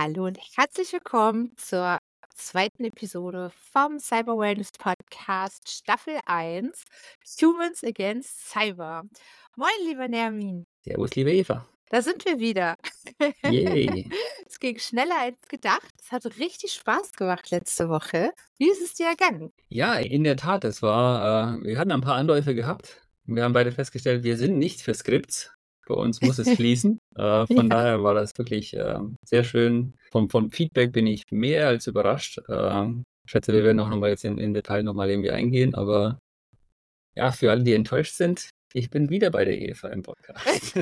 Hallo und herzlich willkommen zur zweiten Episode vom Cyber Wellness Podcast Staffel 1 Humans Against Cyber. Moin, lieber Nermin, Servus, liebe Eva. da sind wir wieder. Yay. Es ging schneller als gedacht. Es hat richtig Spaß gemacht letzte Woche. Wie ist es dir ergangen? Ja, in der Tat, wir hatten ein paar Anläufe gehabt. Wir haben beide festgestellt, wir sind nicht für Skripts. Bei uns muss es fließen. Von Ja. daher war das wirklich sehr schön. Vom Feedback bin ich mehr als überrascht. Ich schätze, wir werden auch nochmal jetzt in Detail nochmal irgendwie eingehen. Aber ja, für alle, die enttäuscht sind, ich bin wieder bei der Eva im Podcast.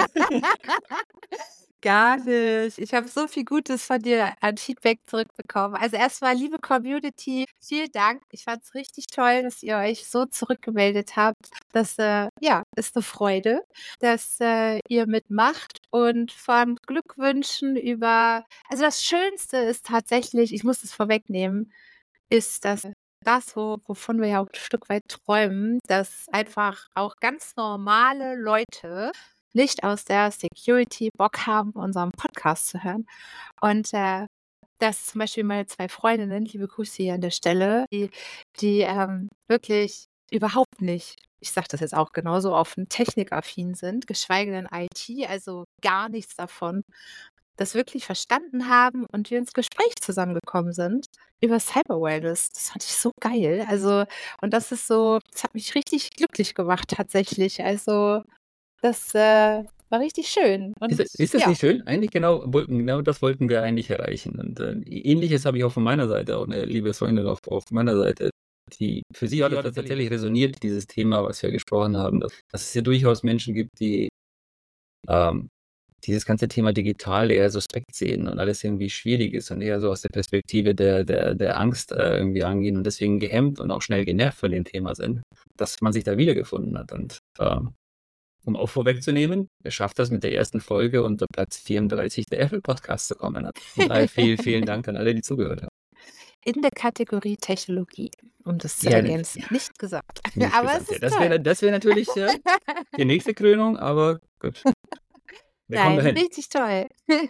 Gar nicht. Ich habe so viel Gutes von dir an Feedback zurückbekommen. Also erstmal, liebe Community, vielen Dank. Ich fand es richtig toll, dass ihr euch so zurückgemeldet habt. Das ja, ist eine Freude, dass ihr mitmacht und von Glückwünschen über. Also das Schönste ist tatsächlich, ich muss es vorwegnehmen, ist, dass wovon wir ja auch ein Stück weit träumen, dass einfach auch ganz normale Leute nicht aus der Security Bock haben, unseren Podcast zu hören. Und, dass zum Beispiel meine 2 Freundinnen, liebe Grüße hier an der Stelle, die wirklich überhaupt nicht, ich sage das jetzt auch genauso offen, technikaffin sind, geschweige denn IT, also gar nichts davon, das wirklich verstanden haben und wir ins Gespräch zusammengekommen sind über Cyber-Wellness. Das fand ich so geil. Also und das hat mich richtig glücklich gemacht tatsächlich. Also, das war richtig schön Ist, und ist das ja. nicht schön? Eigentlich genau das wollten wir eigentlich erreichen. Und Ähnliches habe ich auch von meiner Seite, auch eine liebe Freundin auf meiner Seite, die für sie hat das tatsächlich resoniert, dieses Thema, was wir gesprochen haben, dass es ja durchaus Menschen gibt, die ähm, dieses ganze Thema digital eher suspekt sehen und alles irgendwie schwierig ist und eher so aus der Perspektive der Angst irgendwie angehen und deswegen gehemmt und auch schnell genervt von dem Thema sind, dass man sich da wiedergefunden hat. Und um auch vorwegzunehmen, er schafft das mit der ersten Folge unter Platz 34 der Apple Podcast zu kommen. Von daher vielen Dank an alle, die zugehört haben. In der Kategorie Technologie, um das zu Ja, ergänzen. ja, Nicht gesagt. nicht Aber es gesagt. Ja, ist das toll. wäre natürlich die nächste Krönung, aber gut, wir kommen Nein, dahin. richtig toll.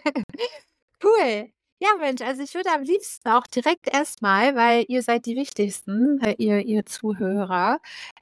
Cool. Ja, Mensch, also ich würde am liebsten auch direkt erstmal, weil ihr seid die Wichtigsten, ihr Zuhörer,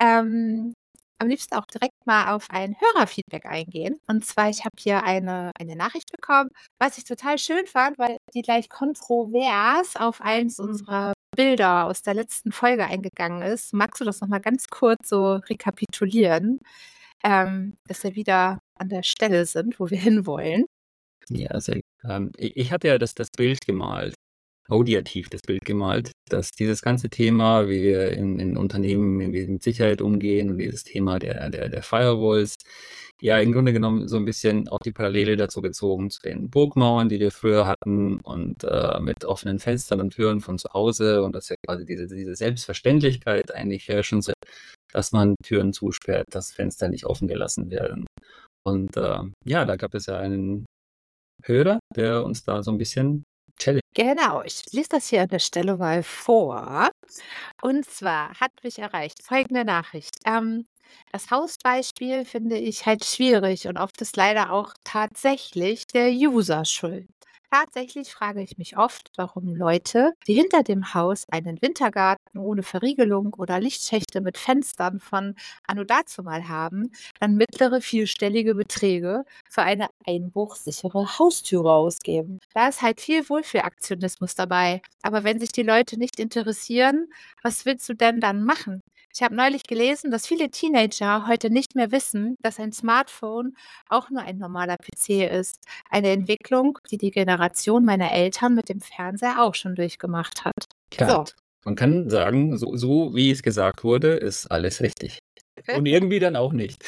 am liebsten auch direkt mal auf ein Hörerfeedback eingehen. Und zwar, ich habe hier eine Nachricht bekommen, was ich total schön fand, weil die gleich kontrovers auf eins unserer Bilder aus der letzten Folge eingegangen ist. Magst du das noch mal ganz kurz so rekapitulieren, dass wir wieder an der Stelle sind, wo wir hinwollen? Ja, sehr ich hatte ja das Bild gemalt, audiativ das Bild gemalt, dass dieses ganze Thema, wie wir in Unternehmen irgendwie mit Sicherheit umgehen und dieses Thema der Firewalls, ja im Grunde genommen so ein bisschen auch die Parallele dazu gezogen zu den Burgmauern, die wir früher hatten und mit offenen Fenstern und Türen von zu Hause und dass ja quasi diese Selbstverständlichkeit eigentlich herrschen soll, dass man Türen zusperrt, dass Fenster nicht offen gelassen werden. Und ja, da gab es ja einen Hörer, der uns da so ein bisschen challenged. Genau, ich lese das hier an der Stelle mal vor. Und zwar hat mich erreicht folgende Nachricht. Das Hausbeispiel finde ich halt schwierig und oft ist leider auch tatsächlich der User schuld. Tatsächlich frage ich mich oft, warum Leute, die hinter dem Haus einen Wintergarten ohne Verriegelung oder Lichtschächte mit Fenstern von anno dazumal haben, dann mittlere vierstellige Beträge für eine einbruchsichere Haustüre ausgeben. Da ist halt viel Wohlfühlaktionismus dabei. Aber wenn sich die Leute nicht interessieren, was willst du denn dann machen? Ich habe neulich gelesen, dass viele Teenager heute nicht mehr wissen, dass ein Smartphone auch nur ein normaler PC ist. Eine Entwicklung, die die Generation meiner Eltern mit dem Fernseher auch schon durchgemacht hat. Tja, So. man kann sagen, so wie es gesagt wurde, ist alles richtig. Und irgendwie dann auch nicht.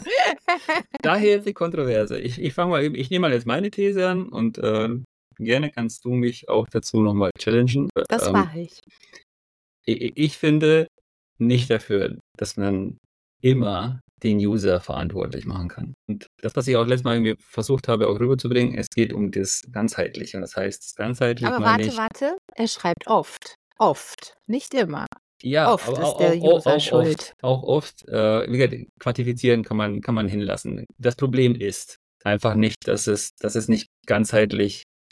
Daher die Kontroverse. Ich fange mal ich nehme mal jetzt meine These an und gerne kannst du mich auch dazu noch mal challengen. Das mache ich. Ich finde nicht dafür, dass man immer den User verantwortlich machen kann. Und das, was ich auch letztes Mal irgendwie versucht habe, auch rüberzubringen, es geht um das Ganzheitliche. Und das heißt, ganzheitlich Aber meine warte, ich, warte. Er schreibt oft. Oft. Nicht immer. ja, Oft aber ist der User schuld. auch oft, wie gesagt, quantifizieren kann man hinlassen. Das Problem ist einfach nicht, dass es nicht ganzheitlich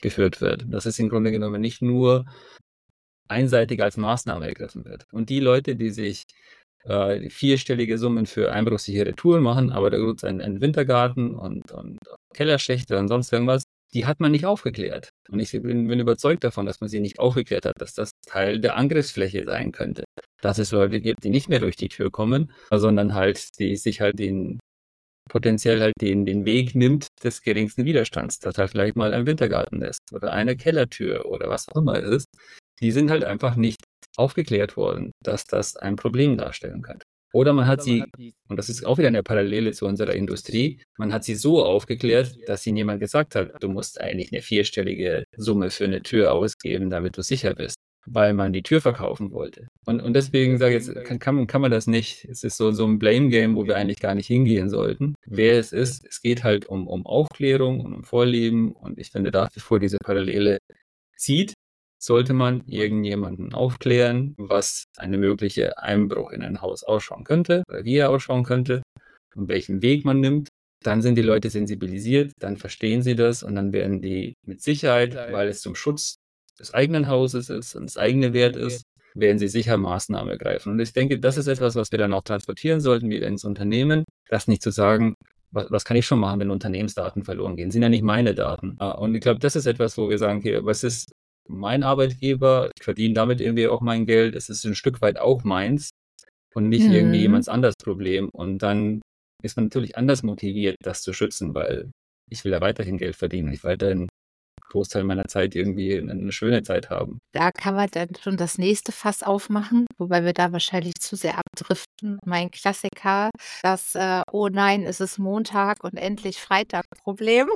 geführt wird. Dass es im Grunde genommen nicht nur einseitig als Maßnahme ergriffen wird. Und die Leute, die sich vierstellige Summen für einbruchsichere Touren machen, aber da gibt es einen Wintergarten und Kellerschächte und sonst irgendwas, die hat man nicht aufgeklärt. Und ich bin überzeugt davon, dass man sie nicht aufgeklärt hat, dass das Teil der Angriffsfläche sein könnte. Dass es Leute gibt, die nicht mehr durch die Tür kommen, sondern halt, die sich halt potenziell halt den Weg nimmt des geringsten Widerstands, dass halt vielleicht mal ein Wintergarten ist oder eine Kellertür oder was auch immer es ist. Die sind halt einfach nicht aufgeklärt worden, dass das ein Problem darstellen könnte. Oder man hat sie, und das ist auch wieder eine Parallele zu unserer Industrie, man hat sie so aufgeklärt, dass ihnen jemand gesagt hat, du musst eigentlich eine vierstellige Summe für eine Tür ausgeben, damit du sicher bist, weil man die Tür verkaufen wollte. Und deswegen sage ich jetzt, kann man das nicht, es ist so ein Blame-Game, wo wir eigentlich gar nicht hingehen sollten. Wer es ist, es geht halt um Aufklärung und um Vorleben, und ich finde, bevor diese Parallele zieht, sollte man irgendjemanden aufklären, was eine mögliche Einbruch in ein Haus ausschauen könnte, oder wie er ausschauen könnte und welchen Weg man nimmt. Dann sind die Leute sensibilisiert, dann verstehen sie das, und dann werden die mit Sicherheit, weil es zum Schutz des eigenen Hauses ist und das eigene Wert ist, werden sie sicher Maßnahmen ergreifen. Und ich denke, das ist etwas, was wir dann auch transportieren sollten, wieder ins Unternehmen. Das nicht zu sagen, was kann ich schon machen, wenn Unternehmensdaten verloren gehen? Sind ja nicht meine Daten. Und ich glaube, das ist etwas, wo wir sagen, okay, was ist mein Arbeitgeber? Ich verdiene damit irgendwie auch mein Geld. Es ist ein Stück weit auch meins und nicht irgendwie jemands anderes Problem. Und dann ist man natürlich anders motiviert, das zu schützen, weil ich will ja weiterhin Geld verdienen. Ich will weiterhin einen Großteil meiner Zeit irgendwie eine schöne Zeit haben. Da kann man dann schon das nächste Fass aufmachen, wobei wir da wahrscheinlich zu sehr abdriften. Mein Klassiker, das „Oh nein, es ist Montag und endlich Freitag"-Problem,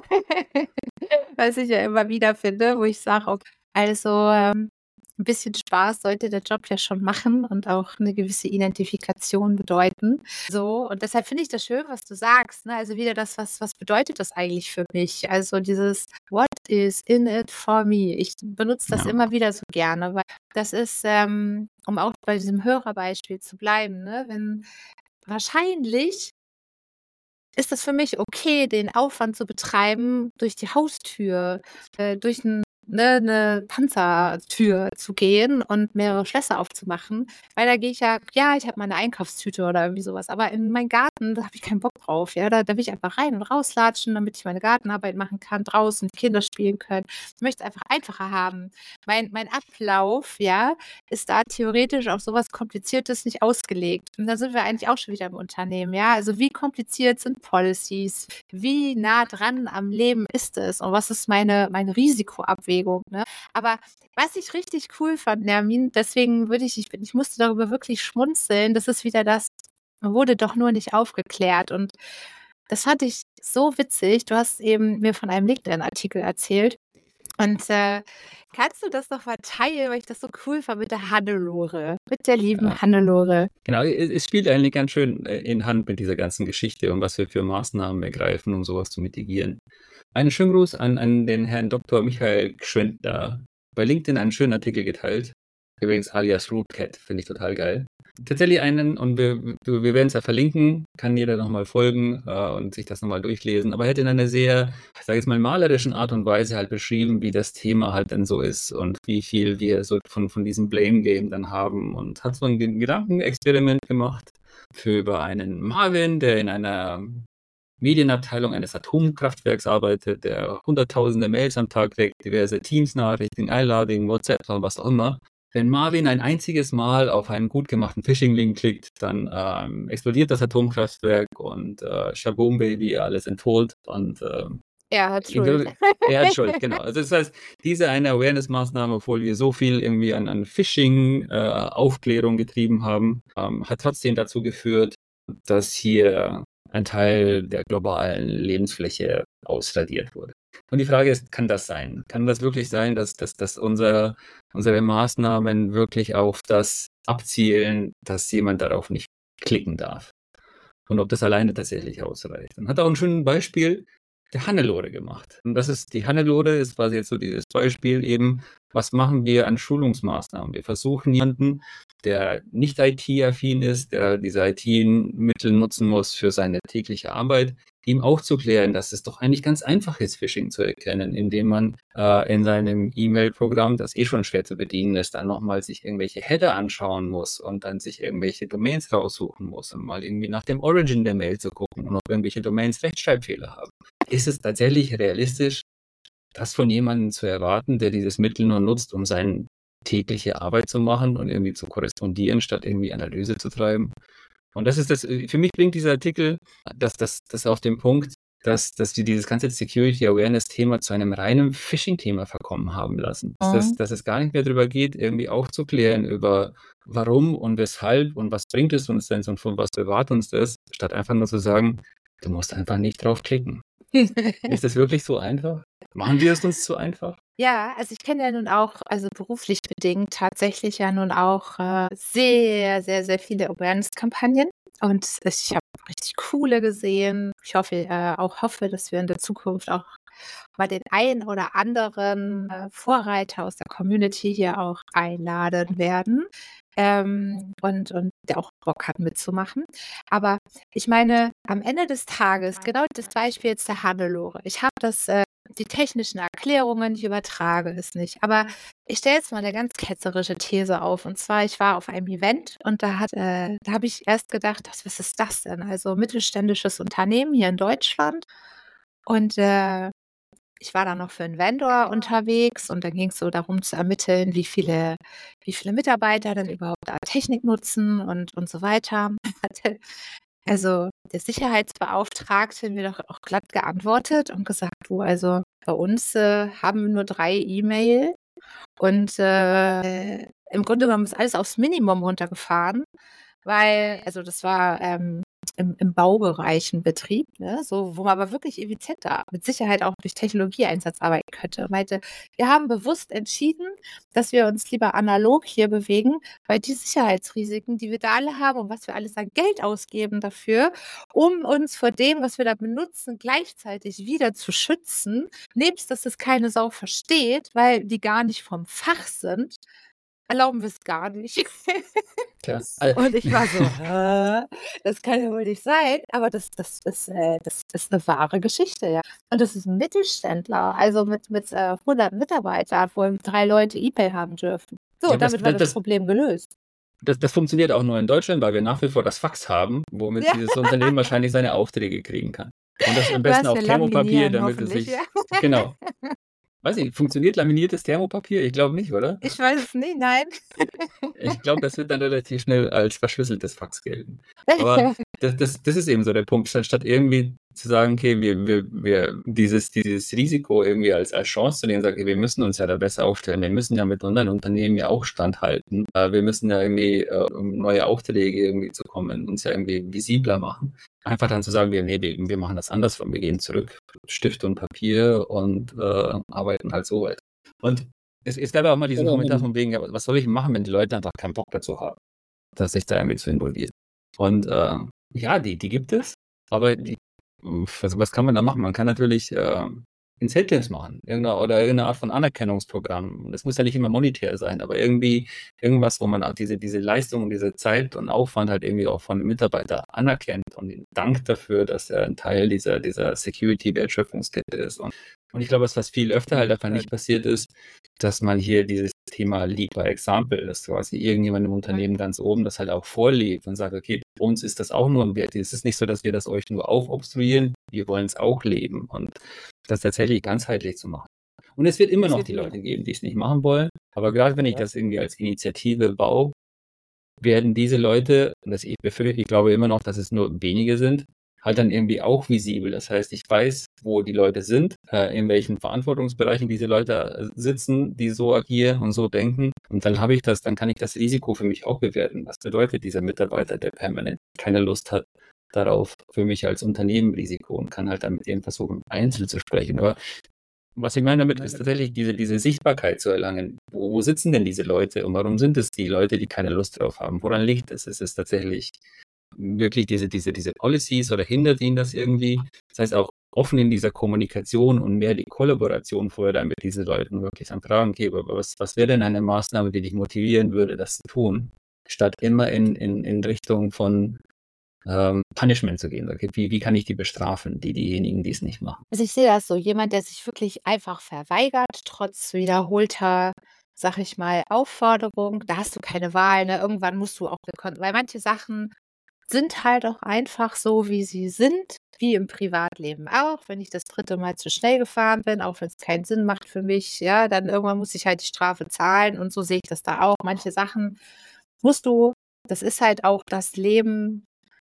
was ich ja immer wieder finde, wo ich sage: „Okay, also, 'n bisschen Spaß sollte der Job ja schon machen und auch eine gewisse Identifikation bedeuten." So, und deshalb finde ich das schön, was du sagst, ne? Also, wieder das, was bedeutet das eigentlich für mich? Also, dieses „What is in it for me?" Ich benutze das Ja. immer wieder so gerne, weil das ist, um auch bei diesem Hörerbeispiel zu bleiben, ne, wenn wahrscheinlich ist es für mich okay, den Aufwand zu betreiben, durch die Haustür, durch 'ne Panzertür zu gehen und mehrere Schlösser aufzumachen, weil da gehe ich ja, ich habe meine Einkaufstüte oder irgendwie sowas, aber in meinen Garten, da habe ich keinen Bock drauf, ja? Da will ich einfach rein und rauslatschen, damit ich meine Gartenarbeit machen kann, draußen die Kinder spielen können. Ich möchte es einfach einfacher haben. Mein Ablauf, ja, ist da theoretisch auf sowas Kompliziertes nicht ausgelegt. Und da sind wir eigentlich auch schon wieder im Unternehmen, ja? Also, wie kompliziert sind Policies? Wie nah dran am Leben ist es? Und was ist meine Risikoabwägung, ne? Aber was ich richtig cool fand, Nermin, deswegen ich musste darüber wirklich schmunzeln, das ist wieder das, man wurde doch nur nicht aufgeklärt. Und das fand ich so witzig. Du hast eben mir von einem LinkedIn-Artikel erzählt. Und, kannst du das noch mal teilen, weil ich das so cool fand mit der Hannelore, mit der lieben Ja. Hannelore. Genau, es spielt eigentlich ganz schön in Hand mit dieser ganzen Geschichte und was wir für Maßnahmen ergreifen, um sowas zu mitigieren. Einen schönen Gruß an den Herrn Dr. Michael Gschwendtner. Bei LinkedIn einen schönen Artikel geteilt. Übrigens alias Rootcat, finde ich total geil. Tatsächlich und wir werden es ja verlinken, kann jeder nochmal folgen und sich das nochmal durchlesen. Aber er hat in einer sehr, ich sage jetzt mal, malerischen Art und Weise halt beschrieben, wie das Thema halt dann so ist und wie viel wir so von diesem Blame-Game dann haben, und hat so ein Gedankenexperiment gemacht über einen Marvin, der in einer Medienabteilung eines Atomkraftwerks arbeitet, der hunderttausende Mails am Tag kriegt, diverse Teams-Nachrichten, Einladungen, WhatsApp und was auch immer. Wenn Marvin ein einziges Mal auf einen gut gemachten Phishing-Link klickt, dann explodiert das Atomkraftwerk und Shaboom Baby, alles entholt und Er hat Schuld. er hat Schuld, genau. Also das heißt, diese eine Awareness-Maßnahme, obwohl wir so viel irgendwie an Phishing-Aufklärung getrieben haben, hat trotzdem dazu geführt, dass hier ein Teil der globalen Lebensfläche ausradiert wurde. Und die Frage ist, kann das sein? Kann das wirklich sein, dass unsere Maßnahmen wirklich auf das abzielen, dass jemand darauf nicht klicken darf? Und ob das alleine tatsächlich ausreicht? Und hat auch ein schönes Beispiel der Hannelore gemacht. Und die Hannelore ist quasi jetzt so dieses Beispiel eben, was machen wir an Schulungsmaßnahmen? Wir versuchen jemanden, der nicht IT-affin ist, der diese IT-Mittel nutzen muss für seine tägliche Arbeit, ihm aufzuklären, dass es doch eigentlich ganz einfach ist, Phishing zu erkennen, indem man in seinem E-Mail-Programm, das schon schwer zu bedienen ist, dann nochmal sich irgendwelche Header anschauen muss und dann sich irgendwelche Domains raussuchen muss und mal irgendwie nach dem Origin der Mail zu gucken und ob irgendwelche Domains Rechtschreibfehler haben. Ist es tatsächlich realistisch, das von jemandem zu erwarten, der dieses Mittel nur nutzt, um seine tägliche Arbeit zu machen und irgendwie zu korrespondieren, statt irgendwie Analyse zu treiben? Und das ist für mich bringt dieser Artikel das auf den Punkt, dass wir dieses ganze Security Awareness Thema zu einem reinen Phishing-Thema verkommen haben lassen. Dass es gar nicht mehr darüber geht, irgendwie aufzuklären über warum und weshalb und was bringt es uns denn und von was bewahrt uns das, statt einfach nur zu sagen, du musst einfach nicht drauf klicken. Ist das wirklich so einfach? Machen wir es uns zu einfach? Ja, also ich kenne ja nun auch, also beruflich bedingt, tatsächlich ja nun auch sehr, sehr, sehr viele Awareness-Kampagnen. Und ich habe richtig coole gesehen. Ich hoffe, dass wir in der Zukunft auch mal den einen oder anderen Vorreiter aus der Community hier auch einladen werden. Und der auch Bock hat mitzumachen. Aber ich meine, am Ende des Tages, genau das Beispiel jetzt der Hannelore. Ich habe die technischen Erklärungen, ich übertrage es nicht. Aber ich stelle jetzt mal eine ganz ketzerische These auf. Und zwar, ich war auf einem Event und da habe ich erst gedacht, was ist das denn? Also mittelständisches Unternehmen hier in Deutschland. Und ich war da noch für einen Vendor unterwegs und da ging es so darum zu ermitteln, wie viele Mitarbeiter denn überhaupt da Technik nutzen und so weiter. Hatte also der Sicherheitsbeauftragte mir doch auch glatt geantwortet und gesagt: „Du, also bei uns haben wir nur 3 E-Mail und im Grunde genommen ist alles aufs Minimum runtergefahren“, weil also das war im Baubereich 'n Betrieb, ne, so, wo man aber wirklich effizienter mit Sicherheit auch durch Technologieeinsatz arbeiten könnte. Er meinte: „Wir haben bewusst entschieden, dass wir uns lieber analog hier bewegen, weil die Sicherheitsrisiken, die wir da alle haben und was wir alles an Geld ausgeben dafür, um uns vor dem, was wir da benutzen, gleichzeitig wieder zu schützen, nebst dass es keine Sau versteht, weil die gar nicht vom Fach sind, erlauben wir's gar nicht.“ Klar. Und ich war so: „Hä? Das kann ja wohl nicht sein.“ Aber das ist 'ne wahre Geschichte, ja. Und das ist 'n Mittelständler, also mit 100 Mitarbeitern, wo 3 Leute E-Mail haben dürfen. So, Ja, aber damit war das Problem gelöst. das funktioniert auch nur in Deutschland, weil wir nach wie vor das Fax haben, womit Ja, dieses Unternehmen wahrscheinlich seine Aufträge kriegen kann. Und das am besten was auf wir Thermopapier, laminieren damit es hoffentlich, sich ja. genau. Weiß nicht, funktioniert laminiertes Thermopapier? Ich glaube nicht, oder? Ich weiß es nicht, nein. Ich glaube, das wird dann relativ schnell als verschlüsseltes Fax gelten. Aber das ist eben so der Punkt. Statt irgendwie zu sagen, okay, wir dieses Risiko irgendwie als Chance zu nehmen, sagen, okay, wir müssen uns ja da besser aufstellen. Wir müssen ja mit unseren Unternehmen ja auch standhalten. Wir müssen ja irgendwie, um neue Aufträge irgendwie zu kommen, uns ja irgendwie visibler machen. Einfach dann zu sagen, wir machen das andersrum. Wir gehen zurück, Stift und Papier und arbeiten halt so weiter. Und es gab ja auch mal diesen Kommentar von wegen, ja, was soll ich machen, wenn die Leute einfach keinen Bock dazu haben, dass sich da irgendwie zu involvieren. Und ja, die gibt es, aber was kann man da machen? Man kann natürlich Incentives machen, irgendeine Art von Anerkennungsprogramm. Das muss ja nicht immer monetär sein, aber irgendwie irgendwas, wo man auch diese Leistung und diese Zeit und Aufwand halt irgendwie auch von dem Mitarbeiter anerkennt und ihn dankt dafür, dass er ein Teil dieser Security-Wertschöpfungskette ist. Und ich glaube, was viel öfter halt einfach nicht passiert ist, dass man hier dieses Thema Lead by Example, dass quasi irgendjemand im Unternehmen ganz oben das halt auch vorlebt und sagt, okay, für uns ist das auch nur ein Wert. Es ist nicht so, dass wir das euch nur aufobstruieren, wir wollen es auch leben und das tatsächlich ganzheitlich zu machen. Und es wird immer noch die Leute geben, die es nicht machen wollen, aber gerade wenn ich das irgendwie als Initiative baue, werden diese Leute, ich glaube immer noch, dass es nur wenige sind, halt dann irgendwie auch visibel. Das heißt, ich weiß, wo die Leute sind, in welchen Verantwortungsbereichen diese Leute sitzen, die so agieren und so denken. Und dann dann kann ich das Risiko für mich auch bewerten. Was bedeutet dieser Mitarbeiter, der permanent keine Lust hat darauf, für mich als Unternehmen Risiko und kann halt dann mit denen versuchen, einzeln zu sprechen. Aber was ich meine damit ist tatsächlich diese Sichtbarkeit zu erlangen. Wo sitzen denn diese Leute und warum sind es die Leute, die keine Lust drauf haben? Woran liegt es? Ist es tatsächlich wirklich diese Policies oder hindert ihn das irgendwie? Das heißt auch offen in dieser Kommunikation und mehr die Kollaboration vorher dann mit diesen Leuten wirklich dann fragen, okay, aber was wäre denn eine Maßnahme, die dich motivieren würde, das zu tun, statt immer in Richtung von Punishment zu gehen. Okay, wie kann ich die bestrafen, diejenigen, die es nicht machen? Also, ich sehe das so, jemand, der sich wirklich einfach verweigert, trotz wiederholter, sage ich mal, Aufforderung, da hast du keine Wahl, ne? Irgendwann musst du auch weil manche Sachen sind halt auch einfach so, wie sie sind, wie im Privatleben auch. Wenn ich das 3. Mal zu schnell gefahren bin, auch wenn es keinen Sinn macht für mich, ja, dann irgendwann muss ich halt die Strafe zahlen und so sehe ich das da auch. Manche Sachen musst du das ist halt auch das Leben.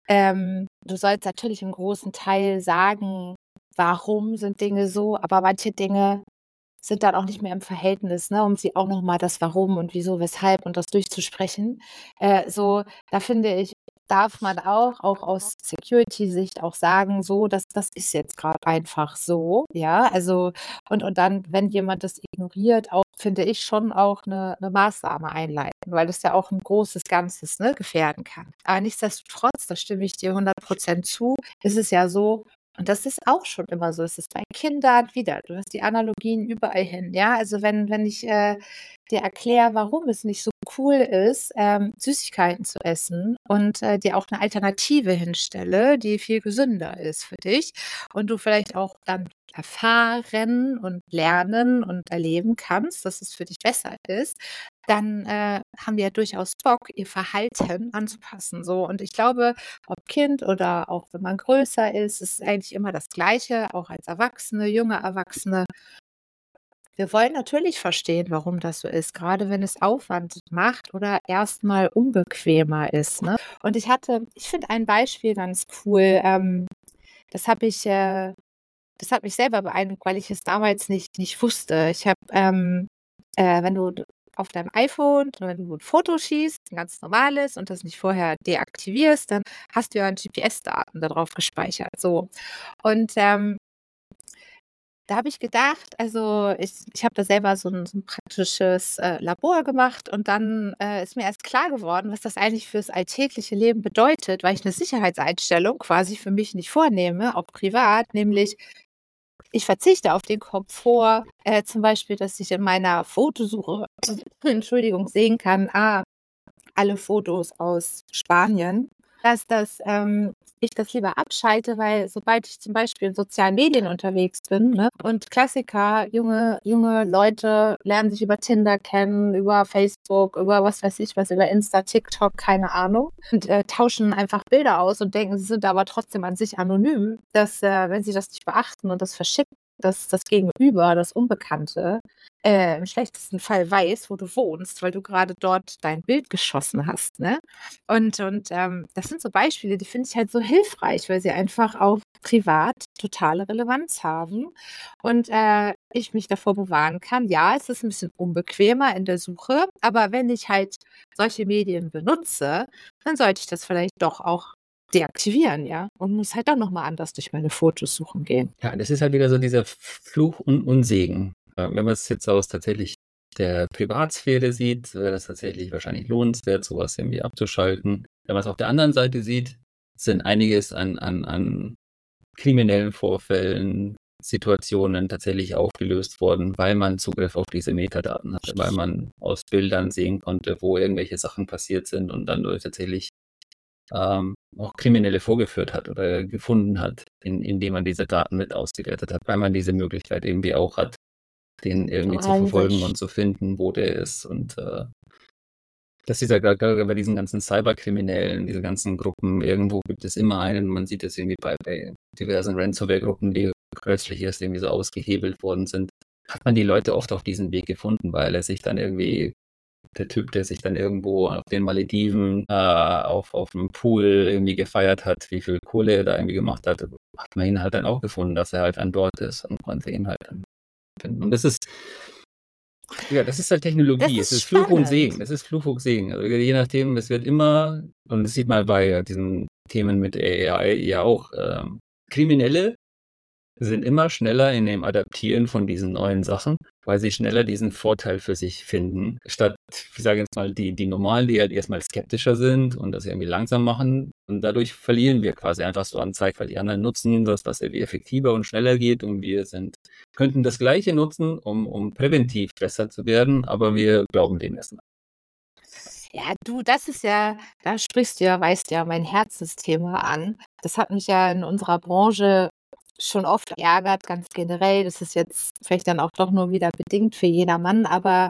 Du sollst natürlich im großen Teil sagen, warum sind Dinge so, aber manche Dinge sind dann auch nicht mehr im Verhältnis, ne, um sie auch noch mal das Warum und Wieso, Weshalb und das durchzusprechen. So, da finde ich, darf man auch aus Security-Sicht auch sagen, so, das ist jetzt gerade einfach so, ja? Also, und dann, wenn jemand das ignoriert, auch finde ich schon auch eine Maßnahme einleiten, weil das ja auch ein großes Ganzes, ne, gefährden kann. Aber nichtsdestotrotz, da stimme ich dir 100% zu, ist es ja so, und das ist auch schon immer so. Es ist bei Kindern wieder. Du hast die Analogien überall hin, ja? Also, wenn ich, dir erkläre, warum es nicht so cool ist, Süßigkeiten zu essen und, dir auch 'ne Alternative hinstelle, die viel gesünder ist für dich und du vielleicht auch dann erfahren und lernen und erleben kannst, dass es für dich besser ist, dann, haben die ja durchaus Bock, ihr Verhalten anzupassen, so. Und ich glaube, ob Kind oder auch wenn man größer ist, ist eigentlich immer das Gleiche, auch als Erwachsene, junge Erwachsene. Wir wollen natürlich verstehen, warum das so ist, gerade wenn es Aufwand macht oder erstmal unbequemer ist, ne? Und ich finde ein Beispiel ganz cool, das habe ich das hat mich selber beeindruckt, weil ich es damals nicht wusste. Ich habe, wenn du auf deinem iPhone, wenn du 'n Foto schießt, 'n ganz normales und das nicht vorher deaktivierst, dann hast du ja GPS-Daten da drauf gespeichert, so. Und, da habe ich gedacht, also, ich habe da selber so 'n praktisches, Labor gemacht und dann, ist mir erst klar geworden, was das eigentlich fürs alltägliche Leben bedeutet, weil ich 'ne Sicherheitseinstellung quasi für mich nicht vornehme, auch privat, nämlich ich verzichte auf den Komfort, zum Beispiel, dass ich in meiner Fotosuche, Entschuldigung, sehen kann, alle Fotos aus Spanien, dass, ich das lieber abschalte, weil sobald ich zum Beispiel in sozialen Medien unterwegs bin, ne, und Klassiker, junge Leute lernen sich über Tinder kennen, über Facebook, über was weiß ich was, über Insta, TikTok, keine Ahnung, und, tauschen einfach Bilder aus und denken, sie sind aber trotzdem an sich anonym, dass, wenn sie das nicht beachten und das verschicken, dass das Gegenüber, das Unbekannte, im schlechtesten Fall weiß, wo du wohnst, weil du gerade dort dein Bild geschossen hast, ne? Das sind so Beispiele, die finde ich halt so hilfreich, weil sie einfach auch privat totale Relevanz haben und, ich mich davor bewahren kann. Ja, es ist 'n bisschen unbequemer in der Suche, aber wenn ich halt solche Medien benutze, dann sollte ich das vielleicht doch auch deaktivieren, ja, und muss halt dann noch mal anders durch meine Fotos suchen gehen. Ja, das ist halt wieder so dieser Fluch und Segen. Wenn man es jetzt aus tatsächlich der Privatsphäre sieht, wäre das tatsächlich wahrscheinlich lohnenswert, sowas irgendwie abzuschalten. Wenn man es auf der anderen Seite sieht, sind einiges an kriminellen Vorfällen, Situationen tatsächlich aufgelöst worden, weil man Zugriff auf diese Metadaten hatte, weil man aus Bildern sehen konnte, wo irgendwelche Sachen passiert sind und dann tatsächlich auch Kriminelle vorgeführt hat oder gefunden hat, indem man diese Daten mit ausgewertet hat, weil man diese Möglichkeit irgendwie auch hat, den irgendwie zu verfolgen und zu finden, wo der ist. Und das ist ja gerade bei diesen ganzen Cyberkriminellen, diese ganzen Gruppen, irgendwo gibt es immer einen, man sieht es irgendwie bei diversen Ransomware-Gruppen, die kürzlich erst irgendwie so ausgehebelt worden sind, hat man die Leute oft auf diesen Weg gefunden, weil er sich dann irgendwie der Typ, der sich dann irgendwo auf den Malediven auf 'nem Pool irgendwie gefeiert hat, wie viel Kohle er da irgendwie gemacht hat man ihn halt dann auch gefunden, dass er halt an Bord ist und konnte ihn halt dann finden. Und das ist ja, das ist halt Das Technologie. Es ist ist Fluch und spannend. Segen. Es ist Fluch und Segen. Also, je nachdem, es wird immer und das sieht man bei diesen Themen mit AI ja auch, Kriminelle sind immer schneller in dem Adaptieren von diesen neuen Sachen, weil sie schneller diesen Vorteil für sich finden. Statt, ich sage jetzt mal, die Normalen, die halt erstmal skeptischer sind und das irgendwie langsam machen. Und dadurch verlieren wir quasi einfach so an Zeit, weil die anderen nutzen das, was irgendwie effektiver und schneller geht und wir könnten das Gleiche nutzen, um präventiv besser zu werden, aber wir glauben dem erstmal. Ja, du, das ist ja da sprichst du ja, weißt ja, mein Herzensthema an. Das hat mich ja in unserer Branche schon oft geärgert, ganz generell. Das ist jetzt vielleicht dann auch doch nur wieder bedingt für jedermann, aber,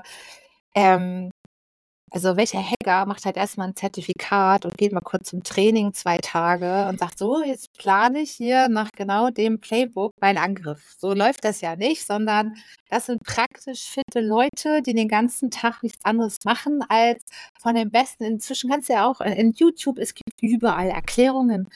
ähm also, welcher Hacker macht halt erst mal 'n Zertifikat und geht mal kurz zum Training 2 Tage und sagt: „So, jetzt plane ich hier nach genau dem Playbook meinen Angriff.“ So läuft das ja nicht, sondern das sind praktisch fitte Leute, die den ganzen Tag nichts anderes machen, als von den Besten inzwischen kannst du ja auch in YouTube es gibt überall Erklärungen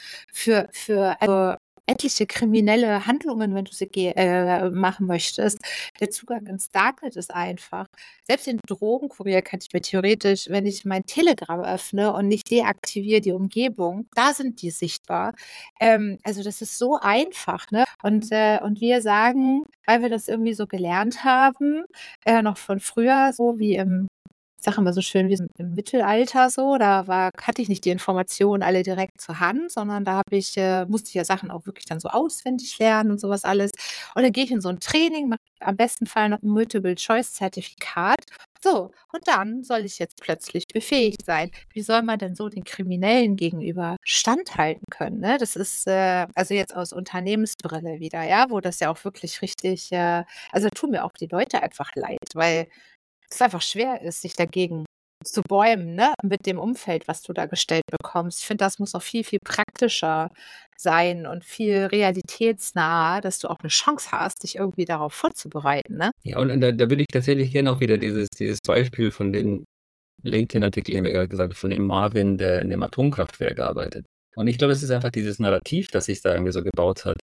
für etliche kriminelle Handlungen, wenn du sie machen möchtest. Der Zugang ins Darknet ist einfach. Selbst den Drogenkurier kann ich mir theoretisch, wenn ich mein Telegram öffne und nicht deaktiviere die Umgebung, da sind die sichtbar. Also, das ist so einfach, ne? Und wir sagen, weil wir das irgendwie so gelernt haben, noch von früher, so wie im ich sage immer so schön, wir sind im Mittelalter so, hatte ich nicht die Informationen alle direkt zur Hand, sondern da musste ich ja Sachen auch wirklich dann so auswendig lernen und sowas alles. Und dann gehe ich in so 'n Training, mache am besten Fall noch 'n Multiple-Choice-Zertifikat. So, und dann soll ich jetzt plötzlich befähigt sein. Wie soll man denn so den Kriminellen gegenüber standhalten können, ne? Das ist, also jetzt aus Unternehmensbrille wieder, ja, wo das ja auch wirklich richtig, also tun mir auch die Leute einfach leid, weil es einfach schwer ist, sich dagegen zu bäumen, ne, mit dem Umfeld, was du da gestellt bekommst. Ich finde, das muss auch viel, viel praktischer sein und viel realitätsnah, dass du auch 'ne Chance hast, dich irgendwie darauf vorzubereiten, ne? Ja, und da würde ich tatsächlich gerne auch wieder dieses Beispiel von den LinkedIn-Artikel, den wir gerade gesagt haben, von dem Marvin, der in dem Atomkraftwerk arbeitet. Und ich glaube, es ist einfach dieses Narrativ, das sich da irgendwie so gebaut hat.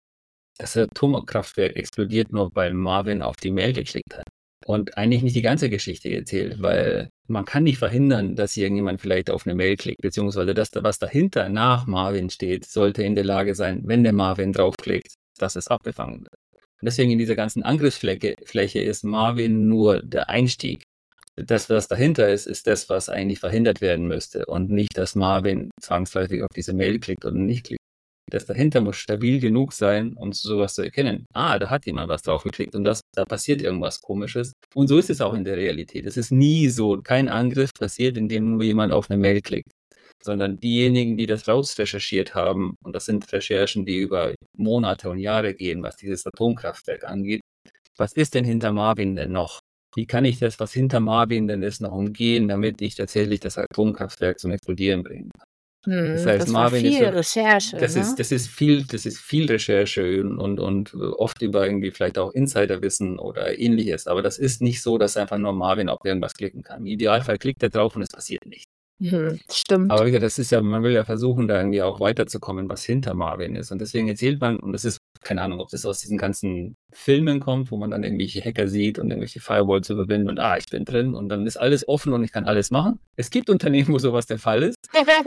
Das Atomkraftwerk explodiert nur, weil Marvin auf die Mail geklickt hat. Und eigentlich nicht die ganze Geschichte erzählt, weil man kann nicht verhindern, dass irgendjemand vielleicht auf eine Mail klickt, beziehungsweise das, was dahinter nach Marvin steht, sollte in der Lage sein, wenn der Marvin draufklickt, dass es abgefangen wird. Und deswegen in dieser ganzen Angriffsfläche ist Marvin nur der Einstieg. Das, was dahinter ist, ist das, was eigentlich verhindert werden müsste und nicht, dass Marvin zwangsläufig auf diese Mail klickt oder nicht klickt. Das dahinter muss stabil genug sein, um sowas zu erkennen. Ah, da hat jemand was drauf geklickt und da passiert irgendwas Komisches. Und so ist es auch in der Realität. Es ist nie so, kein Angriff passiert, indem nur jemand auf eine Mail klickt, sondern diejenigen, die das rausrecherchiert haben, und das sind Recherchen, die über Monate und Jahre gehen, was dieses Atomkraftwerk angeht. Was ist denn hinter Marvin denn noch? Wie kann ich das, was hinter Marvin denn ist, noch umgehen, damit ich tatsächlich das Atomkraftwerk zum Explodieren bringe? Das heißt, Das war Marvin ist viel so, Recherche, ne? das ist viel Recherche und oft über irgendwie vielleicht auch Insiderwissen oder Ähnliches. Aber das ist nicht so, dass einfach nur Marvin auf irgendwas klicken kann. Im Idealfall klickt er drauf und es passiert nichts. Stimmt. Aber wie gesagt, das ist ja, man will ja versuchen, da irgendwie auch weiterzukommen, was hinter Marvin ist. Und deswegen erzählt man, und das ist, keine Ahnung, ob das aus diesen ganzen Filmen kommt, wo man dann irgendwelche Hacker sieht und irgendwelche Firewalls überwinden und ich bin drin und dann ist alles offen und ich kann alles machen. Es gibt Unternehmen, wo sowas der Fall ist,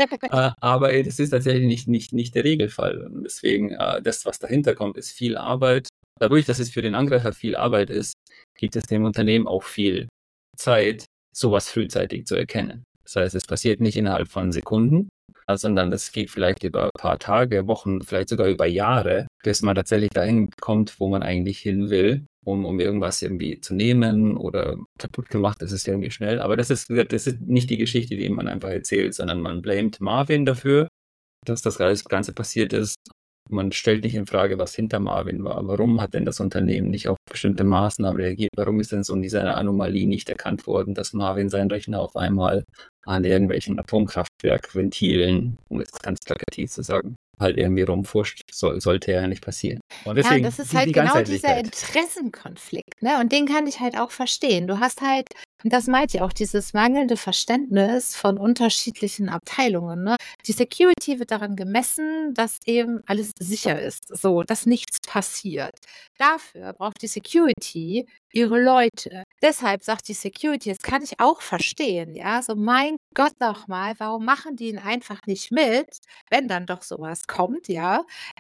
aber das ist tatsächlich nicht der Regelfall. Und deswegen, das, was dahinter kommt, ist viel Arbeit. Dadurch, dass es für den Angreifer viel Arbeit ist, gibt es dem Unternehmen auch viel Zeit, sowas frühzeitig zu erkennen. Das heißt, es passiert nicht innerhalb von Sekunden, sondern das geht vielleicht über ein paar Tage, Wochen, vielleicht sogar über Jahre, bis man tatsächlich dahin kommt, wo man eigentlich hin will, um irgendwas irgendwie zu nehmen oder kaputt gemacht ist es irgendwie schnell. Aber das ist nicht die Geschichte, die man einfach erzählt, sondern man blamet Marvin dafür, dass das Ganze passiert ist. Man stellt nicht in Frage, was hinter Marvin war. Warum hat denn das Unternehmen nicht auf bestimmte Maßnahmen reagiert? Warum ist denn so diese Anomalie nicht erkannt worden, dass Marvin seinen Rechner auf einmal an irgendwelchen Atomkraftwerkventilen, um es ganz plakativ zu sagen, halt irgendwie rumfuscht? Sollte ja nicht passieren. Und Ja, und deswegen das ist die halt genau dieser Ganzheitlichkeit. Interessenkonflikt, ne? Und den kann ich halt auch verstehen. Du hast halt Und das meint ja auch dieses mangelnde Verständnis von unterschiedlichen Abteilungen, ne? Die Security wird daran gemessen, dass eben alles sicher ist, so, dass nichts passiert. Dafür braucht die Security ihre Leute. Deshalb sagt die Security, das kann ich auch verstehen, ja, so mein Gott noch mal, warum machen die 'n einfach nicht mit, wenn dann doch so was kommt, ja?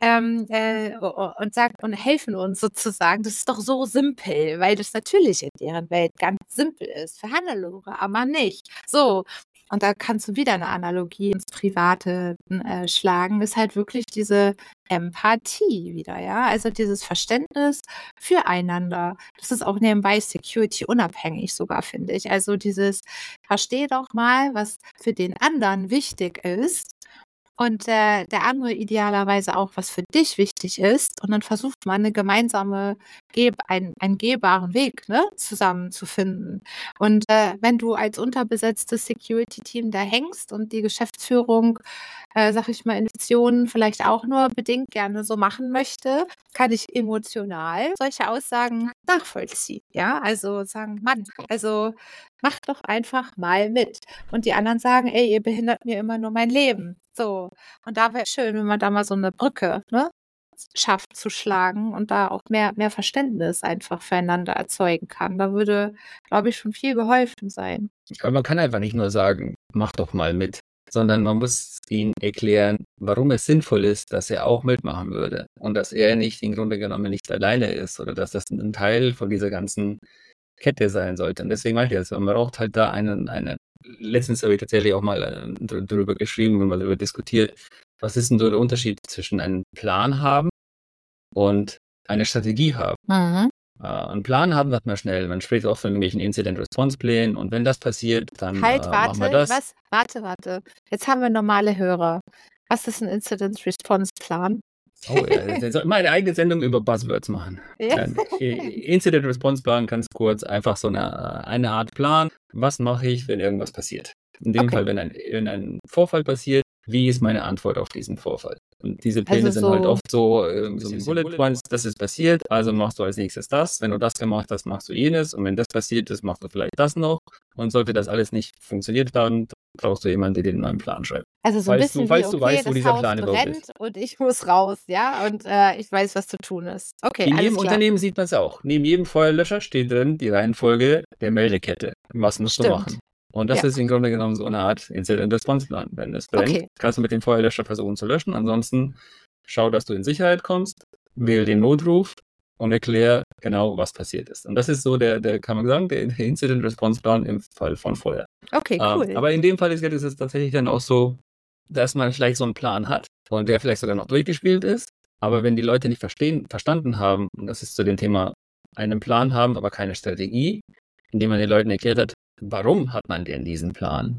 Und sagt und helfen uns sozusagen. Das ist doch so simpel, weil das natürlich in deren Welt ganz simpel ist. Für Hannelore aber nicht. So, und da kannst du wieder eine Analogie ins Private, schlagen, ist halt wirklich diese Empathie wieder, ja? Also, dieses Verständnis füreinander. Das ist auch nebenbei Security unabhängig sogar, finde ich. Also, dieses: Versteh doch mal, was für den anderen wichtig ist und, der andere idealerweise auch, was für dich wichtig ist. Und dann versucht man 'ne gemeinsame einen gehbaren Weg, ne, zusammen zu finden. Und, wenn du als unterbesetztes Security-Team da hängst und die Geschäftsführung, sage ich mal, Investitionen vielleicht auch nur bedingt gerne so machen möchte, kann ich emotional solche Aussagen nachvollziehen, ja? Also, sagen: „Mann, also, mach doch einfach mal mit.“ Und die anderen sagen: „Ey, ihr behindert mir immer nur mein Leben.“ So. Und da wäre schön, wenn man da mal so 'ne Brücke, ne, schafft zu schlagen und da auch mehr Verständnis einfach füreinander erzeugen kann. Da würde, glaube ich, schon viel geholfen sein. Aber man kann einfach nicht nur sagen: „Mach doch mal mit“, sondern man muss ihm erklären, warum es sinnvoll ist, dass er auch mitmachen würde und dass er nicht im Grunde genommen nicht alleine ist oder dass das 'n Teil von dieser ganzen Kette sein sollte. Und deswegen meine ich das, man braucht halt da eine letztens habe ich tatsächlich auch mal, drüber geschrieben und mal darüber diskutiert, was ist denn so der Unterschied zwischen einem Plan haben und eine Strategie haben? Mhm. 'N Plan haben hat man schnell. Man spricht auch von irgendwelchen Incident-Response-Plänen und wenn das passiert, dann, Halt, machen wir warte, das. was? Warte. Jetzt haben wir normale Hörer. Was ist 'n Incident Response Plan? Oh ja, wir sollten mal eine eigene Sendung über Buzzwords machen. Ja. Incident Response Plan, ganz kurz, einfach so eine Art Plan. Was mache ich, wenn irgendwas passiert? In dem Okay. Fall, wenn ein Vorfall passiert, wie ist meine Antwort auf diesen Vorfall? Und diese Pläne Also sind halt so oft so wie Bullet Points, das ist passiert, also machst du als Nächstes das. Wenn du das gemacht hast, machst du jenes und wenn das passiert ist, machst du vielleicht das noch. Und sollte das alles nicht funktioniert haben, brauchst du jemanden, der dir 'n neuen Plan schreibt. Also, so 'n Falls du bisschen wie: falls du „Okay, weißt, wo das dieser Haus Plan überhaupt ist. brennt und ich muss raus, ja, und, ich weiß, was zu tun ist.“ Okay, In alles jedem klar. Unternehmen sieht man's auch. Neben jedem Feuerlöscher steht drin die Reihenfolge der Meldekette. Was musst du Stimmt. machen? Und das Ja. ist im Grunde genommen so 'ne Art Incident-Response-Plan. Wenn es brennt, Okay. kannst du mit dem Feuerlöscher versuchen zu löschen. Ansonsten schau, dass du in Sicherheit kommst, wähle den Notruf und erkläre genau, was passiert ist. Und das ist so der kann man sagen, der Incident-Response-Plan im Fall von Feuer. Okay, cool. Aber in dem Fall ist es tatsächlich dann auch so, dass man vielleicht so 'n Plan hat und der vielleicht sogar noch durchgespielt ist. Aber wenn die Leute nicht verstanden haben, und das ist zu dem Thema einen Plan haben, aber keine Strategie, indem man den Leuten erklärt hat, warum hat man denn diesen Plan?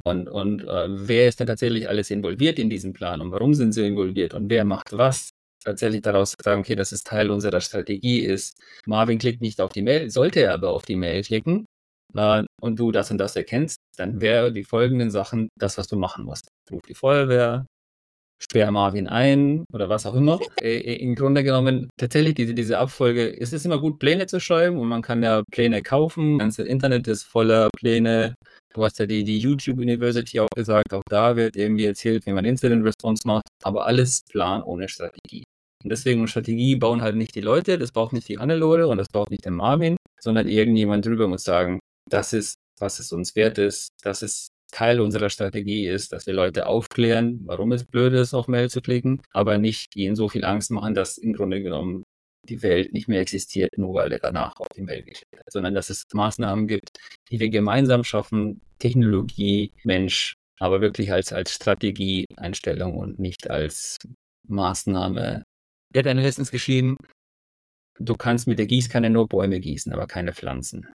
Wer ist denn tatsächlich alles involviert in diesem Plan und warum sind sie involviert und wer macht was? Tatsächlich daraus zu sagen: „Okay, das ist Teil unserer Strategie ist, Marvin klickt nicht auf die Mail, sollte er aber auf die Mail klicken, und du das und das erkennst, dann wäre die folgenden Sachen das, was du machen musst. Ruf die Feuerwehr, sperr Marvin ein oder was auch immer. Im Grunde genommen tatsächlich diese Abfolge es ist immer gut, Pläne zu schreiben und man kann ja Pläne kaufen. Das ganze Internet ist voller Pläne. Du hast ja die YouTube University auch gesagt, auch da wird irgendwie erzählt, wie man Incident Response macht, aber alles Plan ohne Strategie. Und deswegen Strategie bauen halt nicht die Leute, das braucht nicht die Hannelore und das braucht nicht der Marvin, sondern irgendjemand drüber muss sagen: „Das ist, was es uns wert ist. Das ist Teil unserer Strategie ist, dass wir Leute aufklären, warum es blöd ist, auf Mail zu klicken, aber nicht ihnen so viel Angst machen, dass im Grunde genommen die Welt nicht mehr existiert, nur weil er danach auf die Mail geklickt hat, sondern dass es Maßnahmen gibt, die wir gemeinsam schaffen, Technologie, Mensch, aber wirklich als Strategieeinstellung und nicht als Maßnahme. Er hat dann letztens geschrieben: „Du kannst mit der Gießkanne nur Bäume gießen, aber keine Pflanzen.“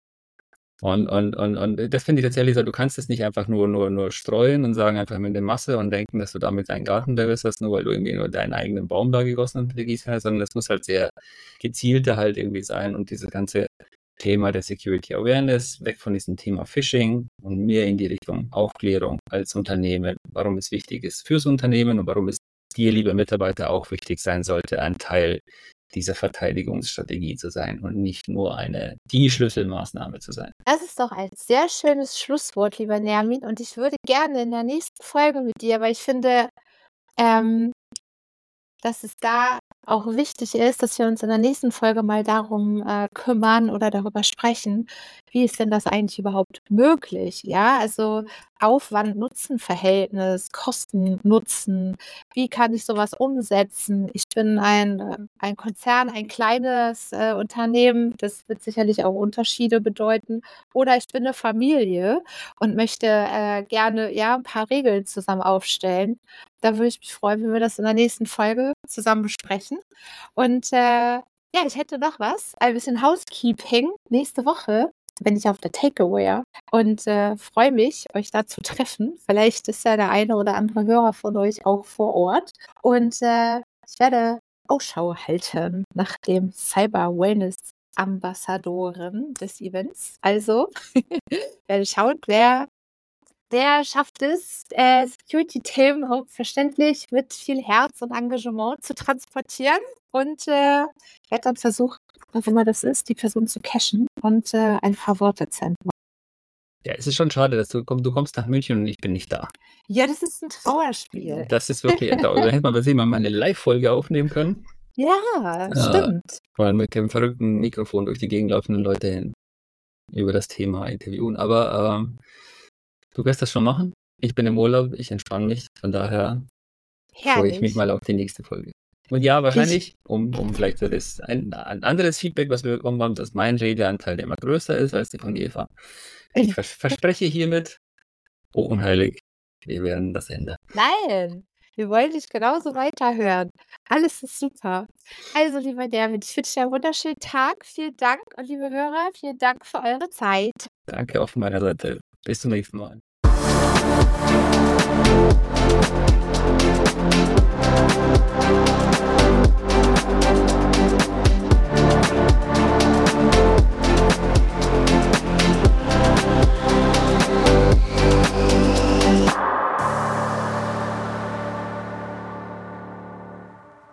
Und das finde ich tatsächlich so, du kannst es nicht einfach nur streuen und sagen einfach mit der Masse und denken, dass du damit deinen Garten bewässerst, nur weil du irgendwie nur deinen eigenen Baum da gegossen hast mit der Gießkanne, sondern das muss halt sehr gezielter halt irgendwie sein und dieses ganze Thema der Security Awareness, weg von diesem Thema Phishing und mehr in die Richtung Aufklärung als Unternehmen, warum es wichtig ist fürs Unternehmen und warum es dir, lieber Mitarbeiter, auch wichtig sein sollte, ein Teil dieser Verteidigungsstrategie zu sein und nicht nur die Schlüsselmaßnahme zu sein. Das ist doch ein sehr schönes Schlusswort, lieber Nermin. Und ich würde gerne in der nächsten Folge mit dir, weil ich finde, dass es da auch wichtig ist, dass wir uns in der nächsten Folge mal darum kümmern oder darüber sprechen, wie ist denn das eigentlich überhaupt möglich? Ja, also Aufwand-Nutzen-Verhältnis, Kosten-Nutzen, wie kann ich sowas umsetzen? Ich bin ein Konzern, ein kleines Unternehmen, das wird sicherlich auch Unterschiede bedeuten. Oder ich bin eine Familie und möchte gerne ein paar Regeln zusammen aufstellen. Da würde ich mich freuen, wenn wir das in der nächsten Folge zusammen besprechen. Und ich hätte noch was, ein bisschen Housekeeping nächste Woche bin ich auf der Takeaway und freue mich, euch da zu treffen. Vielleicht ist ja der eine oder andere Hörer von euch auch vor Ort. Und ich werde Ausschau halten nach dem Cyber-Wellness-Ambassadoren des Events. Also werde schauen, wer schafft es, Security-Themen auch verständlich mit viel Herz und Engagement zu transportieren und werde dann versuchen, was immer das ist, die Person zu cashen und ein paar Worte zu entwickeln. Ja, es ist schon schade, dass du kommst nach München und ich bin nicht da. Ja, das ist ein Trauerspiel. Das ist wirklich ein Trauerspiel. Da hätte man mal eine Live-Folge aufnehmen können. Ja, stimmt. Mal mit dem verrückten Mikrofon durch die Gegend laufenden Leute hin über das Thema interviewen. Aber du wirst das schon machen. Ich bin im Urlaub, ich entspanne mich. Von daher freue ich mich mal auf die nächste Folge. Und ja, wahrscheinlich, um vielleicht so ein anderes Feedback, was wir bekommen haben, dass mein Redeanteil immer größer ist als die von Eva. Ich verspreche hiermit, unheilig, wir werden das ändern. Nein, wir wollen dich genauso weiterhören. Alles ist super. Also, lieber David, ich wünsche dir einen wunderschönen Tag. Vielen Dank und liebe Hörer, vielen Dank für eure Zeit. Danke auch von meiner Seite. Bis zum nächsten Mal.